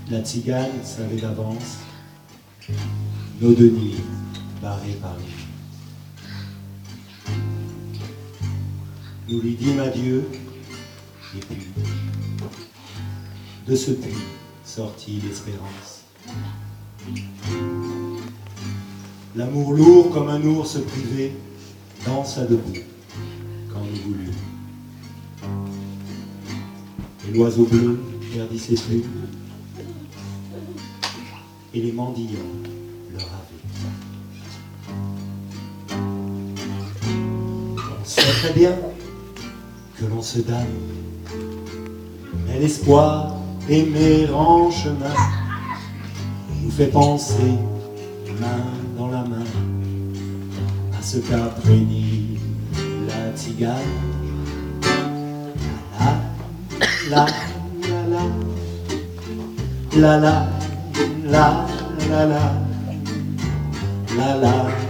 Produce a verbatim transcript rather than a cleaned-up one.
La tzigane savait d'avance nos deux nuits barrées par lui. Nous lui dîmes adieu, et puis, de ce puits sortit l'espérance. L'amour lourd comme un ours privé dansa debout quand nous voulûmes. Et l'oiseau bleu perdit ses plumes, et les mendiants le ravaient. On sait très bien que l'on se damne, mais l'espoir aimer en chemin nous fait penser, main dans la main, à ce qu'a prédit la tzigane. La la la la la la la la la la la